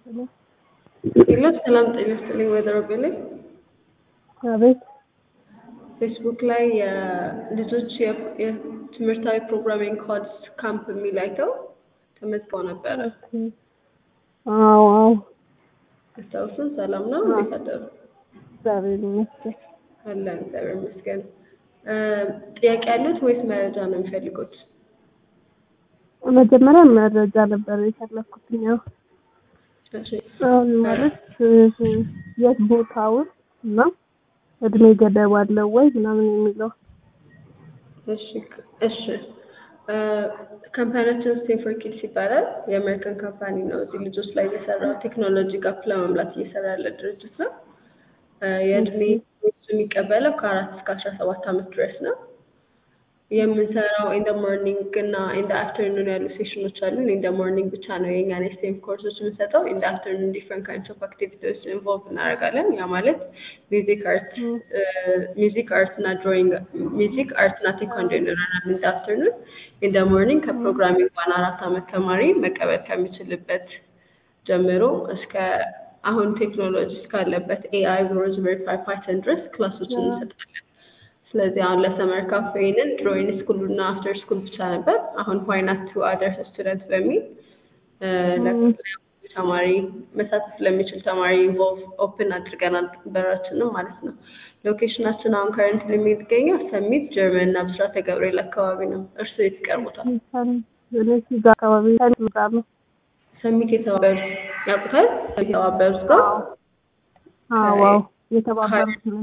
ሌሎች ሰላም ጤና ይስጥልኝ ወይዘሮ ቤሌ አቤት ፌስቡክ ላይ የልጆች የትምህርታዊ ፕሮግራሚንግ ኮድስ ካምፕ የሚል አይተው ተመዝግበው ነበረ። አዎ አስታውሱን። ሰላም ነው? እንዴት አደሩ? እግዚአብሔር ይመስገን። አለን እግዚአብሔር ይመስገን። ጥያቄ ያሉት ወይስ መረጃ ነው የሚፈልጉት? መጀመሪያ መረጃ ነበር የፈለኩት። ያው እሺ አሁን ማለት የት ቦታውን እና እድሜ ገደብ አለው ወይ ምናምን የሚለው። እሺ ካምፓኒያችን ስቴንፎር ኪድስ ይባላል። የአሜሪካን ካምፓኒ ነው። እዚህ ልጆች ላይ እየሰራው ቴክኖሎጂ ጋፕ ለመምላት እየሰራ ያለ ድርጅት ነው። የእድሜ የሚቀበለው ከ4 እስከ 17 ዓመት ድረስ ነው። የምንሰራው ኢንደ ሞርኒንግ እና ኢንደ አፍተርኑን ያሉ ሴሽኖች አሉ። ኢንደ ሞርኒንግ ብቻ ነው የኛን የስቴም ኮርሶች የምንሰጠው። ኢንደ አፍተርኑን ዲፍረንት ካይንድስ ኦፍ አክቲቪቲዎች ኢንቮልቭ እናደርጋለን። ያ ማለት ሚውዚክ አርት እና ድሮይንግ፣ ሚውዚክ አርት እና ቴኳንዶ ይኖረናል ኢንደ አፍተርኑን። ኢንደ ሞርኒንግ ከፕሮግራሚንግ 4 ዓመት ተማሪ መቀበል ከሚችልበት ጀምሮ እስከ አሁን ቴክኖሎጂ እስካለበት ኤአይ፣ ሮዝቤሪ ፓይ፣ ፓይተን ድረስ ክላሶችን እንሰጣለን። ስለዚህ አሁን ለሰመር ካፌንን ድሮይን ስኩል እና አፍተር ስኩል ብቻ ነበር። አሁን ዋይ ናት ቱ አደር ስቱደንት በሚል ተማሪ መሳተፍ ለሚችል ተማሪ ኢንቮልቭ ኦፕን አድርገናል በራችንም ማለት ነው። ሎኬሽናችን አሁን ከረንትሊ የሚገኘው ሰሚት ጀርመን እና ብስራተ ገብርኤል አካባቢ ነው። እርሱ የት ይቀርቡታል? ሰሚት የተባበሩት ያውቁታል? የተባበሩት ጋር የተባበሩት ነው።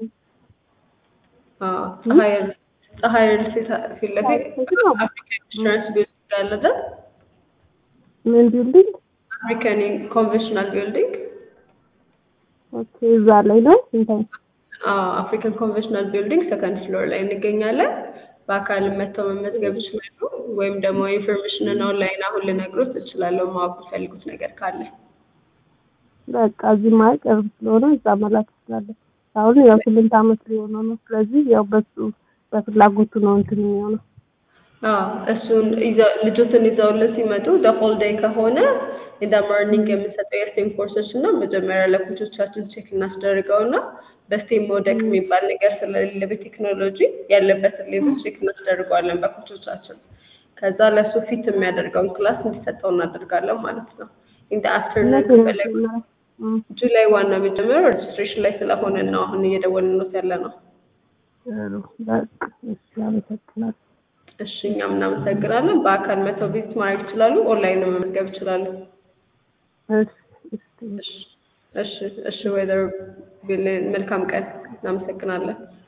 ፀሐይ ፊት ለፊት አፍሪካን ኢንሹራንስ ቢልዲንግ አለ አይደል? ምን ቢልዲንግ? አፍሪካን ኮንቬንሽናል ቢልዲንግ። ኦኬ፣ እዛ ላይ ነው እንትን። አፍሪካን ኮንቬንሽናል ቢልዲንግ ሰከንድ ፍሎር ላይ እንገኛለን። በአካል መጥተው መመዝገብ ይችላሉ፣ ወይም ደግሞ ኢንፎርሜሽንን ኦንላይን አሁን ልነግሮት እችላለሁ ማወቅ ፈልጉት ነገር ካለ። በቃ እዚህ ማለት ቅርብ ስለሆነ እዛ መላክ እችላለሁ። አሁን ያው 8 ዓመት ሊሆነው ነው። ስለዚህ ያው በሱ በፍላጎቱ ነው እንትን የሚሆነው። እሱን ልጆችን ይዘውልን ሲመጡ ሆል ዴይ ከሆነ ኢንደ ሞርኒንግ የምንሰጠው የስቴም ኮርሶች እና መጀመሪያ ለኮቾቻችን ቼክ እናስደርገውና በስቴም መውደቅ የሚባል ነገር ስለሌለ በቴክኖሎጂ ያለበትን ሌቭል ቼክ እናስደርገዋለን በኮቾቻችን። ከዛ ለሱ ፊት የሚያደርገውን ክላስ እንዲሰጠው እናደርጋለን ማለት ነው። ኢንደ አፍተርኑን ከፈለጉ ጁላይ 1 ነው የሚጀምረው። ሬጅስትሬሽን ላይ ስለሆነ ነው አሁን እየደወልንሎት ያለ ነው። እሺ እኛም እናመሰግናለን። በአካል መተው ቪዚት ማድረግ ይችላሉ፣ ኦንላይን መመዝገብ ይችላሉ። እሺ ወይዘሮ ቤሌ መልካም ቀን። እናመሰግናለን።